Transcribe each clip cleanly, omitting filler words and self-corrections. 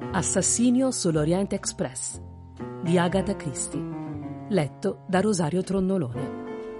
Assassinio sull'Orient Express di Agatha Christie, letto da Rosario Tronnolone.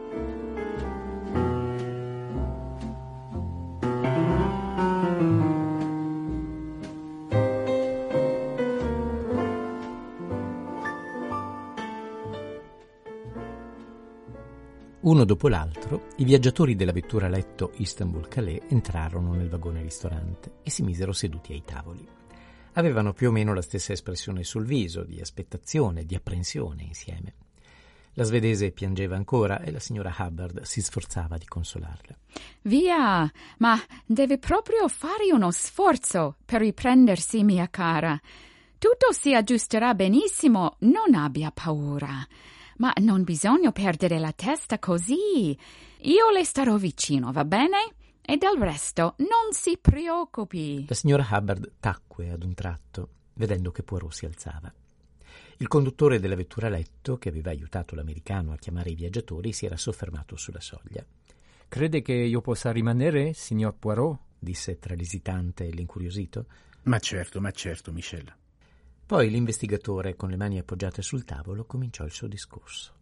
Uno dopo l'altro, i viaggiatori della vettura letto Istanbul-Calais entrarono nel vagone ristorante e si misero seduti ai tavoli. Avevano più o meno la stessa espressione sul viso, di aspettazione, di apprensione insieme. La svedese piangeva ancora e la signora Hubbard si sforzava di consolarla. Via, ma deve proprio fare uno sforzo per riprendersi, mia cara. Tutto si aggiusterà benissimo, non abbia paura. Ma non bisogna perdere la testa così. Io le starò vicino, va bene? E del resto non si preoccupi. La signora Hubbard tacque ad un tratto, vedendo che Poirot si alzava. Il conduttore della vettura letto, che aveva aiutato l'americano a chiamare i viaggiatori, si era soffermato sulla soglia. «Crede che io possa rimanere, signor Poirot?» disse tra l'esitante e l'incuriosito. Ma certo, Michel. Poi l'investigatore, con le mani appoggiate sul tavolo, cominciò il suo discorso.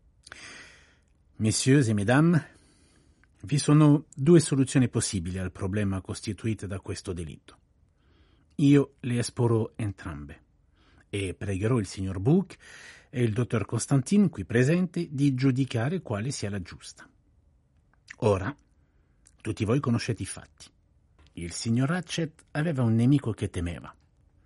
Messieurs et mesdames, vi sono due soluzioni possibili al problema costituito da questo delitto. Io le esporrò entrambe e pregherò il signor Bouc e il dottor Constantin, qui presente, di giudicare quale sia la giusta. Ora, tutti voi conoscete i fatti. Il signor Ratchet aveva un nemico che temeva.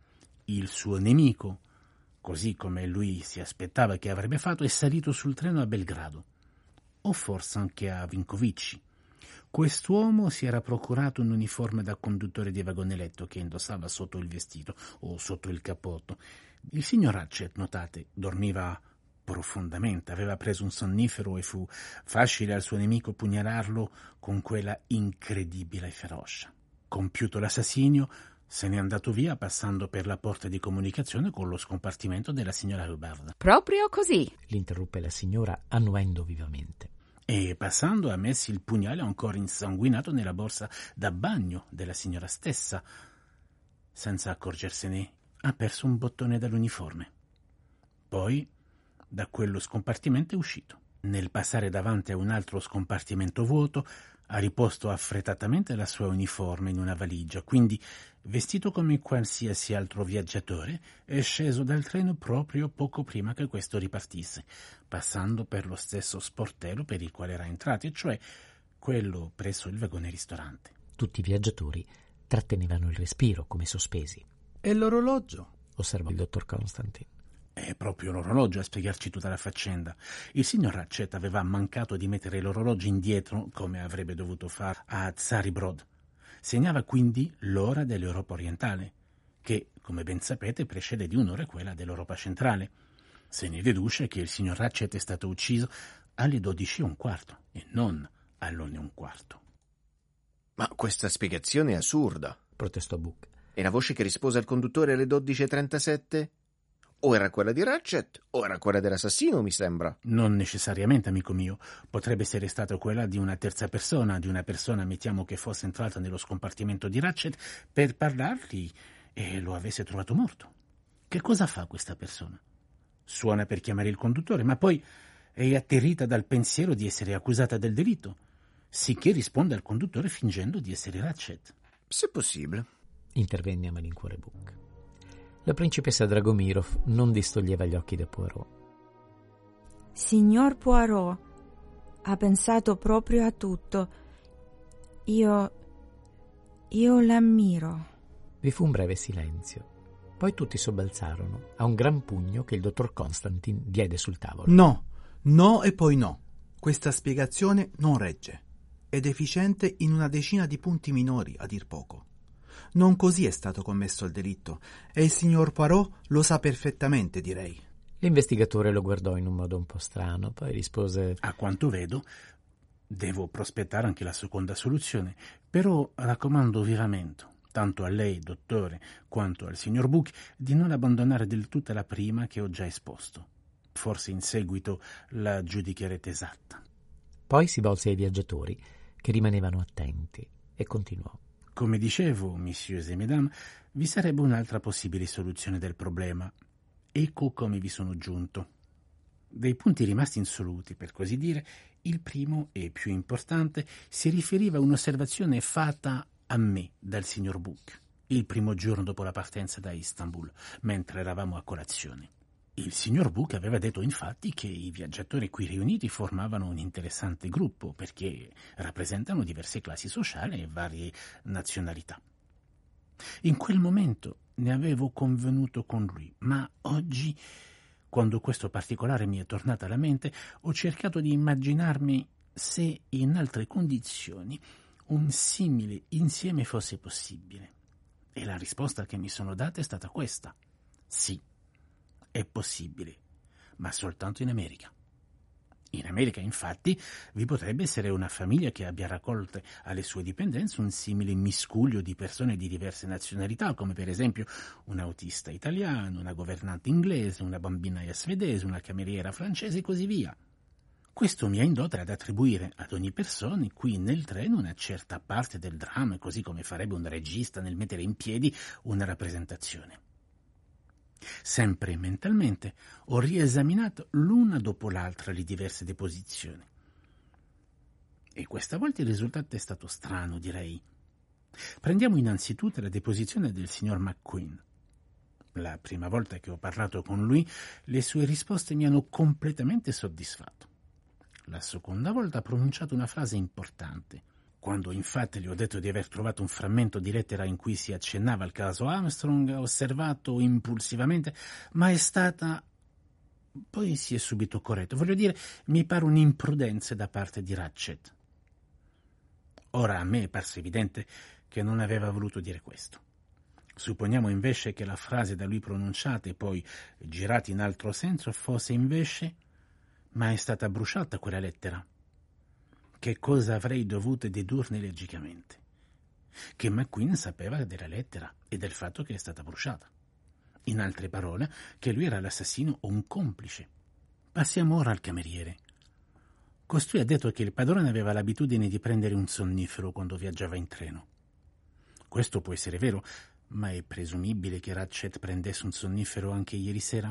Il suo nemico, così come lui si aspettava che avrebbe fatto, è salito sul treno a Belgrado, o forse anche a Vinkovici. Quest'uomo si era procurato un uniforme da conduttore di vagone letto che indossava sotto il vestito o sotto il cappotto. Il signor Ratchet, notate, dormiva profondamente, aveva preso un sonnifero e fu facile al suo nemico pugnalarlo con quella incredibile ferocia. Compiuto l'assassinio, se n'è andato via passando per la porta di comunicazione con lo scompartimento della signora Hubbard. Proprio così, l'interruppe la signora, annuendo vivamente. E passando ha messo il pugnale ancora insanguinato nella borsa da bagno della signora stessa. Senza accorgersene, ha perso un bottone dall'uniforme. Poi, da quello scompartimento è uscito. Nel passare davanti a un altro scompartimento vuoto, ha riposto affrettatamente la sua uniforme in una valigia, quindi, vestito come qualsiasi altro viaggiatore, è sceso dal treno proprio poco prima che questo ripartisse, passando per lo stesso sportello per il quale era entrato, e cioè quello presso il vagone ristorante. Tutti i viaggiatori trattenevano il respiro come sospesi. «E l'orologio?» osservò il dottor Constantin. È proprio l'orologio a spiegarci tutta la faccenda. Il signor Ratchet aveva mancato di mettere l'orologio indietro, come avrebbe dovuto fare a Zari Brod. Segnava quindi l'ora dell'Europa orientale, che, come ben sapete, precede di un'ora quella dell'Europa centrale. Se ne deduce che il signor Ratchet è stato ucciso alle 12:15 e non alle 1:15. Ma questa spiegazione è assurda, protestò Bouc. E la voce che rispose al conduttore alle 12:37? O era quella di Ratchet, o era quella dell'assassino, mi sembra. Non necessariamente, amico mio. Potrebbe essere stata quella di una terza persona, di una persona, mettiamo, che fosse entrata nello scompartimento di Ratchet per parlargli e lo avesse trovato morto. Che cosa fa questa persona? Suona per chiamare il conduttore, ma poi è atterrita dal pensiero di essere accusata del delitto, sicché risponde al conduttore fingendo di essere Ratchet. Se possibile, intervenne a malincuore Bouc. La principessa Dragomirov non distoglieva gli occhi da Poirot. Signor Poirot, ha pensato proprio a tutto. Io l'ammiro. Vi fu un breve silenzio. Poi tutti sobbalzarono a un gran pugno che il dottor Constantin diede sul tavolo. No e poi no. Questa spiegazione non regge. È deficiente in una decina di punti minori, a dir poco. Non così è stato commesso il delitto, e il signor Poirot lo sa perfettamente, direi. L'investigatore lo guardò in un modo un po' strano, poi rispose: A quanto vedo, devo prospettare anche la seconda soluzione, però raccomando vivamente, tanto a lei, dottore, quanto al signor Bouc, di non abbandonare del tutto la prima che ho già esposto. Forse in seguito la giudicherete esatta. Poi si volse ai viaggiatori, che rimanevano attenti, e continuò. Come dicevo, messieurs et mesdames, vi sarebbe un'altra possibile soluzione del problema. Ecco come vi sono giunto. Dei punti rimasti insoluti, per così dire, il primo e più importante si riferiva a un'osservazione fatta a me dal signor Book il primo giorno dopo la partenza da Istanbul, mentre eravamo a colazione. Il signor Book aveva detto infatti che i viaggiatori qui riuniti formavano un interessante gruppo perché rappresentano diverse classi sociali e varie nazionalità. In quel momento ne avevo convenuto con lui, ma oggi, quando questo particolare mi è tornato alla mente, ho cercato di immaginarmi se in altre condizioni un simile insieme fosse possibile. E la risposta che mi sono data è stata questa: sì, è possibile, ma soltanto in America. In America, infatti, vi potrebbe essere una famiglia che abbia raccolto alle sue dipendenze un simile miscuglio di persone di diverse nazionalità, come per esempio un autista italiano, una governante inglese, una bambinaia svedese, una cameriera francese e così via. Questo mi ha indotto ad attribuire ad ogni persona qui nel treno una certa parte del dramma, così come farebbe un regista nel mettere in piedi una rappresentazione. Sempre mentalmente ho riesaminato l'una dopo l'altra le diverse deposizioni. E questa volta il risultato è stato strano, direi. Prendiamo innanzitutto la deposizione del signor McQueen. La prima volta che ho parlato con lui, le sue risposte mi hanno completamente soddisfatto. La seconda volta ha pronunciato una frase importante. Quando infatti gli ho detto di aver trovato un frammento di lettera in cui si accennava al caso Armstrong, ha osservato impulsivamente: ma è stata... Poi si è subito corretto. Voglio dire, mi pare un'imprudenza da parte di Ratchet. Ora a me è parso evidente che non aveva voluto dire questo. Supponiamo invece che la frase da lui pronunciata e poi girata in altro senso fosse invece: ma è stata bruciata quella lettera. Che cosa avrei dovuto dedurne logicamente? Che McQueen sapeva della lettera e del fatto che è stata bruciata. In altre parole, che lui era l'assassino o un complice. Passiamo ora al cameriere. Costui ha detto che il padrone aveva l'abitudine di prendere un sonnifero quando viaggiava in treno. Questo può essere vero, ma è presumibile che Ratchet prendesse un sonnifero anche ieri sera?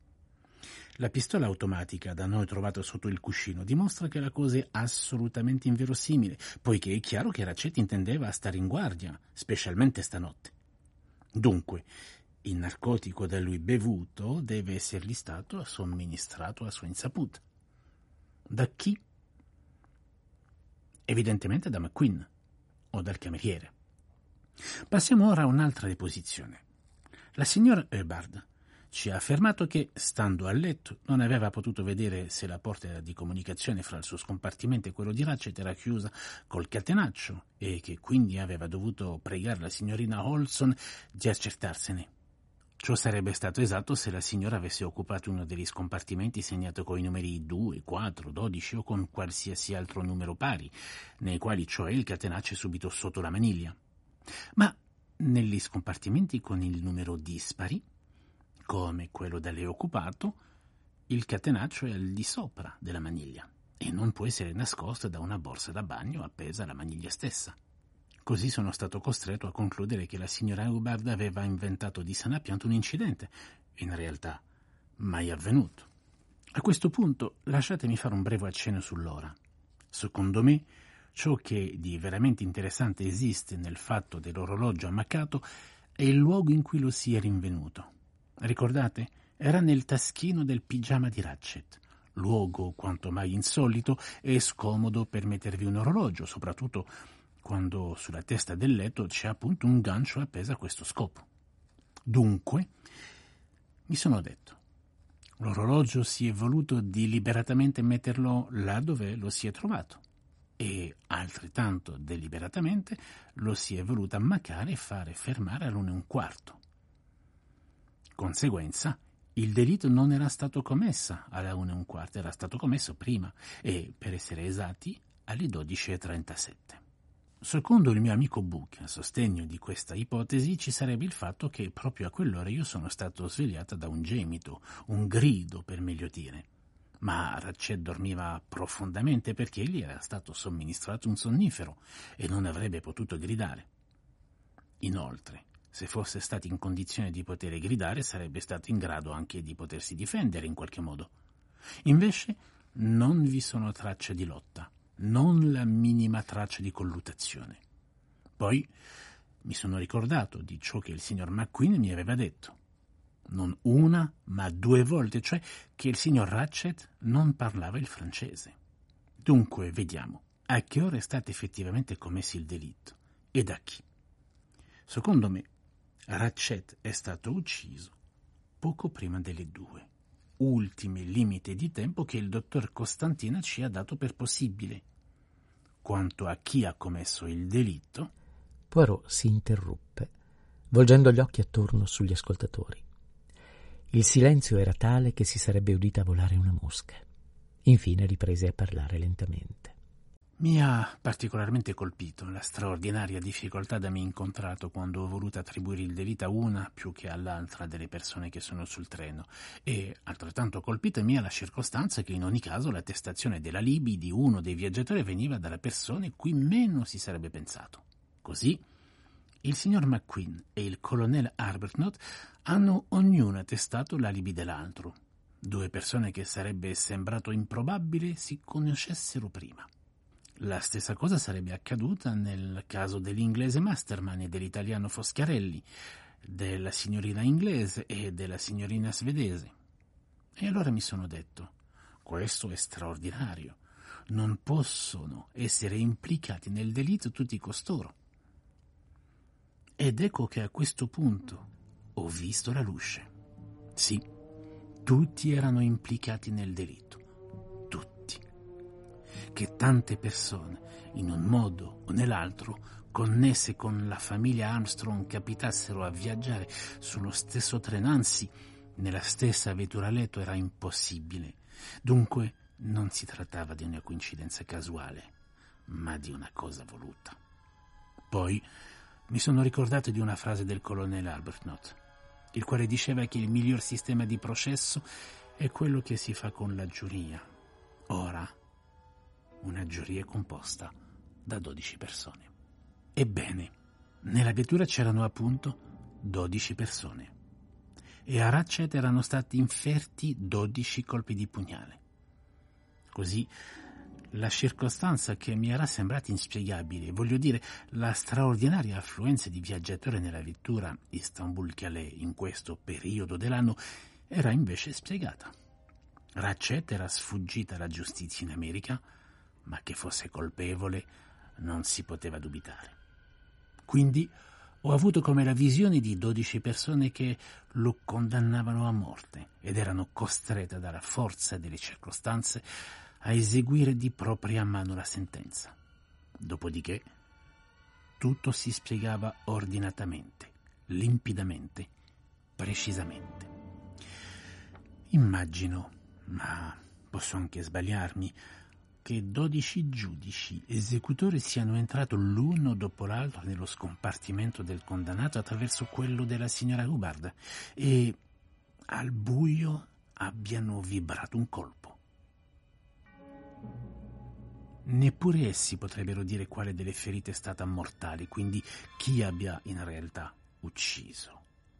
La pistola automatica da noi trovata sotto il cuscino dimostra che la cosa è assolutamente inverosimile, poiché è chiaro che Ratchet intendeva stare in guardia, specialmente stanotte. Dunque, il narcotico da lui bevuto deve essergli stato somministrato a sua insaputa. Da chi? Evidentemente da McQueen o dal cameriere. Passiamo ora a un'altra deposizione. La signora Hubbard ci ha affermato che, stando a letto, non aveva potuto vedere se la porta di comunicazione fra il suo scompartimento e quello di Ratchet era chiusa col catenaccio e che quindi aveva dovuto pregare la signorina Olson di accertarsene. Ciò sarebbe stato esatto se la signora avesse occupato uno degli scompartimenti segnato con i numeri 2, 4, 12 o con qualsiasi altro numero pari, nei quali cioè il catenaccio è subito sotto la maniglia. Ma negli scompartimenti con il numero dispari, come quello da lei occupato, il catenaccio è al di sopra della maniglia e non può essere nascosto da una borsa da bagno appesa alla maniglia stessa. Così sono stato costretto a concludere che la signora Hubbard aveva inventato di sana pianta un incidente, in realtà mai avvenuto. A questo punto lasciatemi fare un breve accenno sull'ora. Secondo me, ciò che di veramente interessante esiste nel fatto dell'orologio ammaccato è il luogo in cui lo si è rinvenuto. Ricordate? Era nel taschino del pigiama di Ratchet, luogo quanto mai insolito e scomodo per mettervi un orologio, soprattutto quando sulla testa del letto c'è appunto un gancio appeso a questo scopo. Dunque, mi sono detto, l'orologio si è voluto deliberatamente metterlo là dove lo si è trovato e altrettanto deliberatamente lo si è voluto ammaccare e fare fermare all'1:15. Conseguenza, il delitto non era stato commesso alla 1:15, era stato commesso prima e, per essere esatti, alle 12:37. Secondo il mio amico Book, a sostegno di questa ipotesi, ci sarebbe il fatto che proprio a quell'ora io sono stato svegliata da un gemito, un grido per meglio dire. Ma Ratchet dormiva profondamente perché gli era stato somministrato un sonnifero e non avrebbe potuto gridare. Inoltre, se fosse stato in condizione di poter gridare, sarebbe stato in grado anche di potersi difendere in qualche modo. Invece non vi sono tracce di lotta, non la minima traccia di colluttazione. Poi mi sono ricordato di ciò che il signor McQueen mi aveva detto. Non una, ma 2 volte, cioè che il signor Ratchet non parlava il francese. Dunque, vediamo, a che ora è stato effettivamente commesso il delitto e da chi. Secondo me, Ratchet è stato ucciso poco prima delle 2, ultime limite di tempo che il dottor Costantina ci ha dato per possibile. Quanto a chi ha commesso il delitto... Poirot si interruppe, volgendo gli occhi attorno sugli ascoltatori. Il silenzio era tale che si sarebbe udita volare una mosca. Infine riprese a parlare lentamente. Mi ha particolarmente colpito la straordinaria difficoltà da me incontrato quando ho voluto attribuire il delitto a una più che all'altra delle persone che sono sul treno, e altrettanto colpita mi ha la circostanza che in ogni caso l'attestazione dell'alibi di uno dei viaggiatori veniva dalla persona cui meno si sarebbe pensato. Così il signor McQueen e il colonnello Arbuthnot hanno ognuno attestato l'alibi dell'altro, 2 persone che sarebbe sembrato improbabile si conoscessero prima. La stessa cosa sarebbe accaduta nel caso dell'inglese Masterman e dell'italiano Foscarelli, della signorina inglese e della signorina svedese. E allora mi sono detto, questo è straordinario, non possono essere implicati nel delitto tutti costoro. Ed ecco che a questo punto ho visto la luce. Sì, tutti erano implicati nel delitto. Che tante persone, in un modo o nell'altro, connesse con la famiglia Armstrong, capitassero a viaggiare sullo stesso treno, anzi, nella stessa vettura a letto, era impossibile. Dunque, non si trattava di una coincidenza casuale, ma di una cosa voluta. Poi mi sono ricordato di una frase del colonnello Arbuthnot, il quale diceva che il miglior sistema di processo è quello che si fa con la giuria. Ora, una giuria composta da 12 persone. Ebbene, nella vettura c'erano appunto 12 persone e a Ratchet erano stati inferti 12 colpi di pugnale. Così la circostanza che mi era sembrata inspiegabile, voglio dire la straordinaria affluenza di viaggiatori nella vettura Istanbul-Calais in questo periodo dell'anno, era invece spiegata. Ratchet era sfuggita alla giustizia in America, ma che fosse colpevole non si poteva dubitare. Quindi ho avuto come la visione di 12 persone che lo condannavano a morte ed erano costrette dalla forza delle circostanze a eseguire di propria mano la sentenza. Dopodiché tutto si spiegava ordinatamente, limpidamente, precisamente. Immagino, ma posso anche sbagliarmi, che 12 giudici esecutori siano entrati l'uno dopo l'altro nello scompartimento del condannato attraverso quello della signora Hubbard e al buio abbiano vibrato un colpo. Neppure essi potrebbero dire quale delle ferite è stata mortale, quindi chi abbia in realtà ucciso.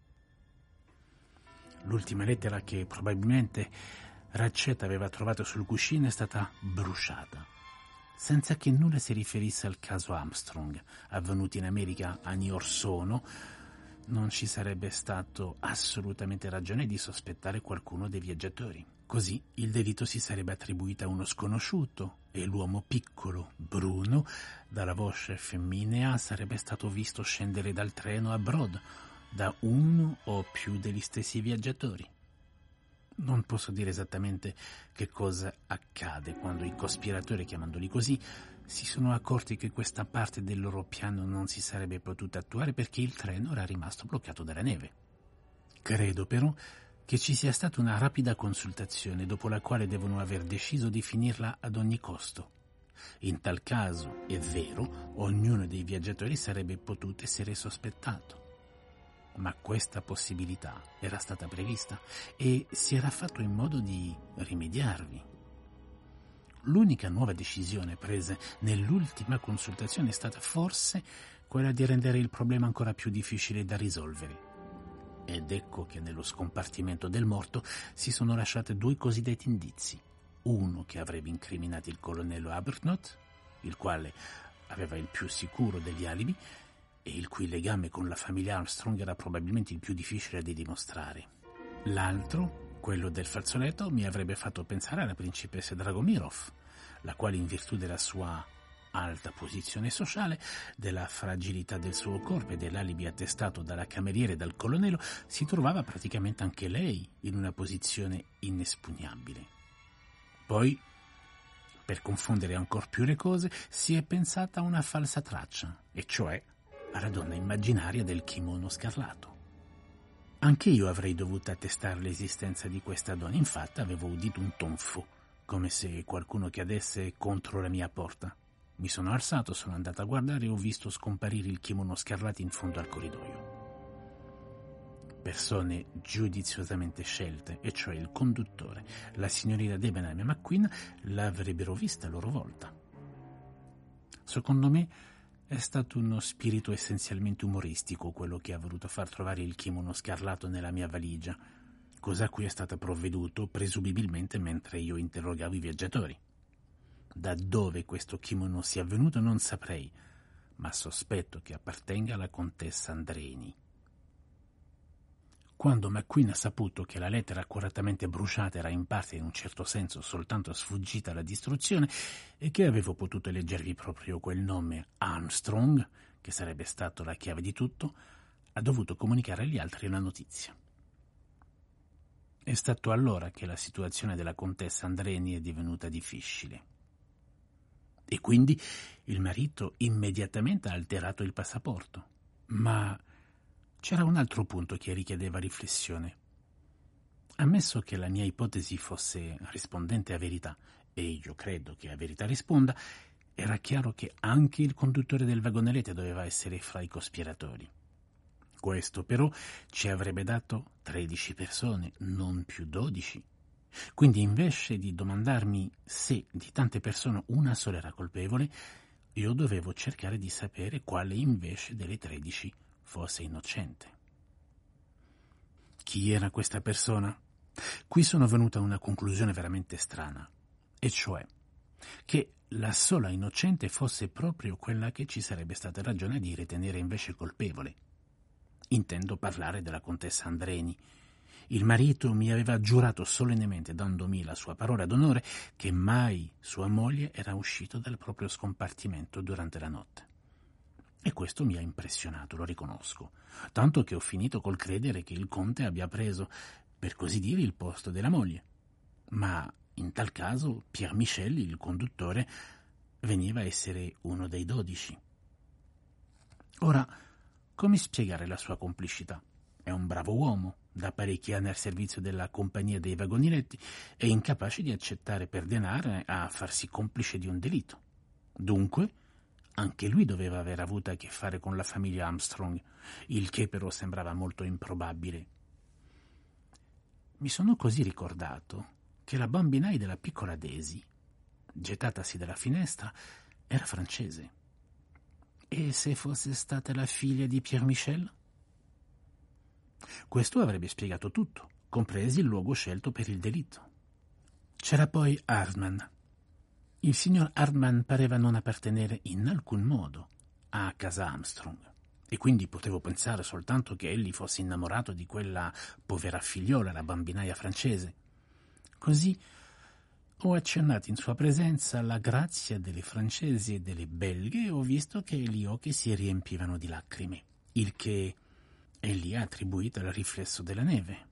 L'ultima lettera che probabilmente Ratchet aveva trovato sul cuscino è stata bruciata, senza che nulla si riferisse al caso Armstrong, avvenuto in America anni or sono. Non ci sarebbe stato assolutamente ragione di sospettare qualcuno dei viaggiatori. Così il delitto si sarebbe attribuito a uno sconosciuto e l'uomo piccolo, bruno, dalla voce femminea sarebbe stato visto scendere dal treno a Broad da uno o più degli stessi viaggiatori. Non posso dire esattamente che cosa accade quando i cospiratori, chiamandoli così, si sono accorti che questa parte del loro piano non si sarebbe potuta attuare perché il treno era rimasto bloccato dalla neve. Credo però che ci sia stata una rapida consultazione dopo la quale devono aver deciso di finirla ad ogni costo. In tal caso, è vero, ognuno dei viaggiatori sarebbe potuto essere sospettato. Ma questa possibilità era stata prevista e si era fatto in modo di rimediarvi. L'unica nuova decisione presa nell'ultima consultazione è stata forse quella di rendere il problema ancora più difficile da risolvere. Ed ecco che nello scompartimento del morto si sono lasciati 2 cosiddetti indizi. Uno che avrebbe incriminato il colonnello Arbuthnot, il quale aveva il più sicuro degli alibi e il cui legame con la famiglia Armstrong era probabilmente il più difficile da dimostrare. L'altro, quello del fazzoletto, mi avrebbe fatto pensare alla principessa Dragomirov, la quale, in virtù della sua alta posizione sociale, della fragilità del suo corpo e dell'alibi attestato dalla cameriera e dal colonnello, si trovava praticamente anche lei in una posizione inespugnabile. Poi, per confondere ancor più le cose, si è pensata a una falsa traccia, e cioè alla donna immaginaria del kimono scarlato. Anche io avrei dovuto attestare l'esistenza di questa donna, infatti avevo udito un tonfo, come se qualcuno cadesse contro la mia porta. Mi sono alzato, sono andato a guardare e ho visto scomparire il kimono scarlato in fondo al corridoio. Persone giudiziosamente scelte, e cioè il conduttore, la signorina Debenham e McQueen, l'avrebbero vista a loro volta. Secondo me è stato uno spirito essenzialmente umoristico quello che ha voluto far trovare il kimono scarlato nella mia valigia, cosa a cui è stato provveduto presumibilmente mentre io interrogavo i viaggiatori. Da dove questo kimono sia venuto non saprei, ma sospetto che appartenga alla contessa Andreni. Quando McQueen ha saputo che la lettera accuratamente bruciata era in parte, in un certo senso, soltanto sfuggita alla distruzione e che avevo potuto leggervi proprio quel nome Armstrong, che sarebbe stato la chiave di tutto, ha dovuto comunicare agli altri la notizia. È stato allora che la situazione della contessa Andreni è divenuta difficile. E quindi il marito immediatamente ha alterato il passaporto. Ma c'era un altro punto che richiedeva riflessione. Ammesso che la mia ipotesi fosse rispondente a verità, e io credo che a verità risponda, era chiaro che anche il conduttore del vagonelete doveva essere fra i cospiratori. Questo però ci avrebbe dato 13 persone, non più 12. Quindi invece di domandarmi se di tante persone una sola era colpevole, io dovevo cercare di sapere quale invece delle 13 fosse innocente. Chi era questa persona? Qui sono venuta a una conclusione veramente strana, e cioè che la sola innocente fosse proprio quella che ci sarebbe stata ragione di ritenere invece colpevole. Intendo parlare della contessa Andreni. Il marito mi aveva giurato solennemente, dandomi la sua parola d'onore, che mai sua moglie era uscita dal proprio scompartimento durante la notte. E questo mi ha impressionato, lo riconosco, tanto che ho finito col credere che il conte abbia preso, per così dire, il posto della moglie. Ma in tal caso Pierre Michel, il conduttore, veniva a essere uno dei 12. Ora, come spiegare la sua complicità? È un bravo uomo, da parecchi anni al servizio della compagnia dei vagoninetti e incapace di accettare per denaro a farsi complice di un delitto. Dunque, anche lui doveva aver avuto a che fare con la famiglia Armstrong, il che però sembrava molto improbabile. Mi sono così ricordato che la bambinai della piccola Daisy, gettatasi dalla finestra, era francese. E se fosse stata la figlia di Pierre Michel? Questo avrebbe spiegato tutto, compresi il luogo scelto per il delitto. C'era poi Hartmann. Il signor Hartmann pareva non appartenere in alcun modo a casa Armstrong, e quindi potevo pensare soltanto che egli fosse innamorato di quella povera figliola, la bambinaia francese. Così ho accennato in sua presenza alla grazia delle francesi e delle belghe e ho visto che gli occhi si riempivano di lacrime, il che egli ha attribuito al riflesso della neve.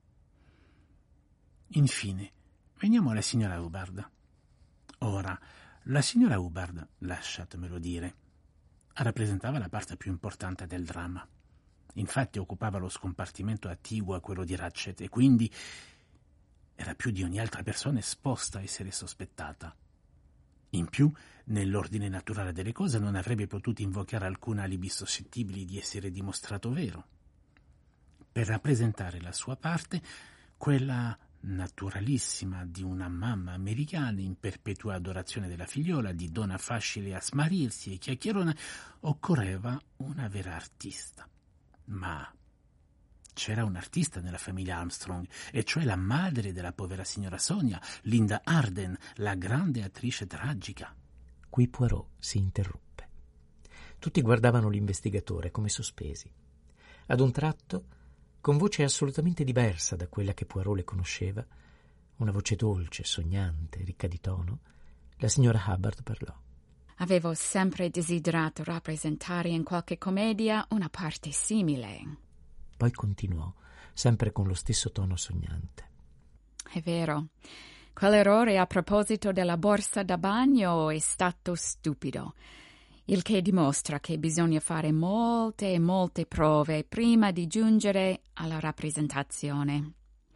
Infine, veniamo alla signora Hubbard. Ora, la signora Hubbard, lasciatemelo dire, rappresentava la parte più importante del dramma. Infatti occupava lo scompartimento attiguo a quello di Ratchet e quindi era più di ogni altra persona esposta a essere sospettata. In più, nell'ordine naturale delle cose, non avrebbe potuto invocare alcun alibi suscettibili di essere dimostrato vero. Per rappresentare la sua parte, quella naturalissima di una mamma americana in perpetua adorazione della figliola, di donna facile a smarirsi e chiacchierona, occorreva una vera artista. Ma c'era un artista nella famiglia Armstrong, e cioè la madre della povera signora Sonia, Linda Arden, la grande attrice tragica. Qui Poirot si interruppe. Tutti guardavano l'investigatore come sospesi. Ad un tratto, con voce assolutamente diversa da quella che Poirot le conosceva, una voce dolce, sognante, ricca di tono, la signora Hubbard parlò. Avevo sempre desiderato rappresentare in qualche commedia una parte simile. Poi continuò, sempre con lo stesso tono sognante. È vero, quell'errore a proposito della borsa da bagno è stato stupido, il che dimostra che bisogna fare molte e molte prove prima di giungere alla rappresentazione.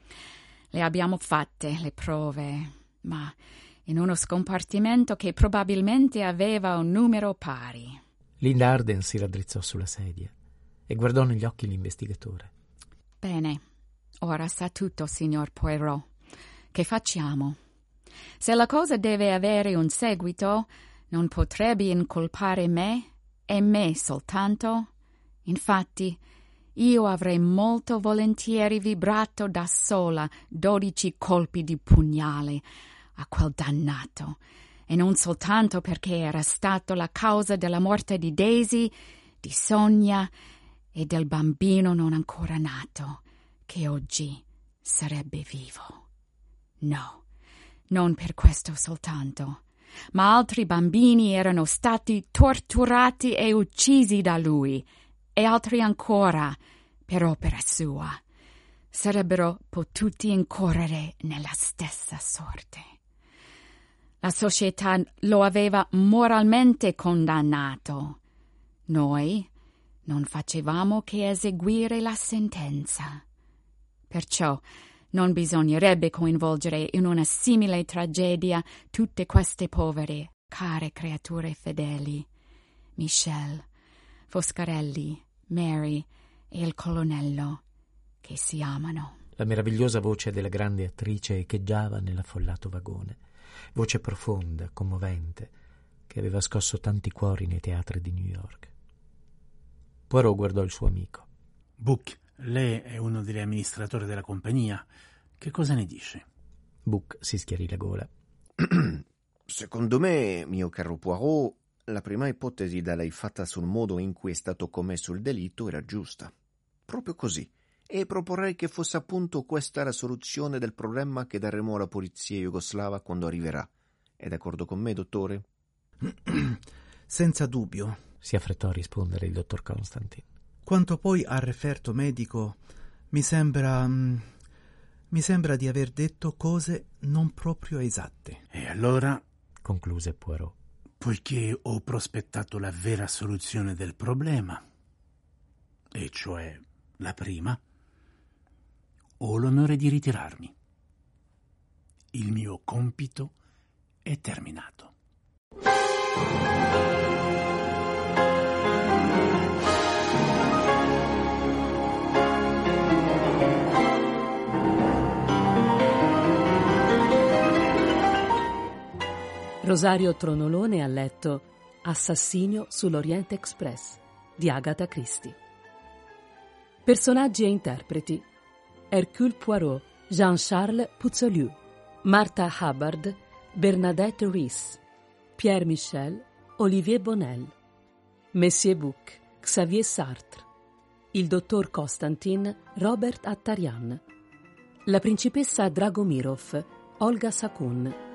Le abbiamo fatte, le prove, ma in uno scompartimento che probabilmente aveva un numero pari. Linda Arden si raddrizzò sulla sedia e guardò negli occhi l'investigatore. Bene, ora sa tutto, signor Poirot. Che facciamo? Se la cosa deve avere un seguito, non potrebbe incolpare me e me soltanto? Infatti, io avrei molto volentieri vibrato da sola 12 colpi di pugnale a quel dannato, e non soltanto perché era stato la causa della morte di Daisy, di Sonia e del bambino non ancora nato, che oggi sarebbe vivo. No, non per questo soltanto, ma altri bambini erano stati torturati e uccisi da lui, e altri ancora, per opera sua, sarebbero potuti incorrere nella stessa sorte. La società lo aveva moralmente condannato. Noi non facevamo che eseguire la sentenza. Perciò non bisognerebbe coinvolgere in una simile tragedia tutte queste povere, care creature fedeli. Michelle, Foscarelli, Mary e il colonnello, che si amano. La meravigliosa voce della grande attrice echeggiava nell'affollato vagone, voce profonda, commovente, che aveva scosso tanti cuori nei teatri di New York. Poirot guardò il suo amico. Book, lei è uno degli amministratori della compagnia. Che cosa ne dice? Book si schiarì la gola. Secondo me, mio caro Poirot, la prima ipotesi da lei fatta sul modo in cui è stato commesso il delitto era giusta. Proprio così. E proporrei che fosse appunto questa la soluzione del problema che daremo alla polizia jugoslava quando arriverà. È d'accordo con me, dottore? Senza dubbio, si affrettò a rispondere il dottor Constantin. Quanto poi al referto medico, mi sembra di aver detto cose non proprio esatte. E allora, concluse Poirot, poiché ho prospettato la vera soluzione del problema, e cioè la prima, ho l'onore di ritirarmi. Il mio compito è terminato. Rosario Tronolone ha letto Assassinio sull'Orient Express di Agatha Christie. Personaggi e interpreti: Hercule Poirot, Jean-Charles Puzzoliu, Martha Hubbard, Bernadette Rees, Pierre Michel, Olivier Bonnel, Monsieur Bouc, Xavier Sartre, il dottor Constantin, Robert Attarian, la principessa Dragomirov, Olga Sakun,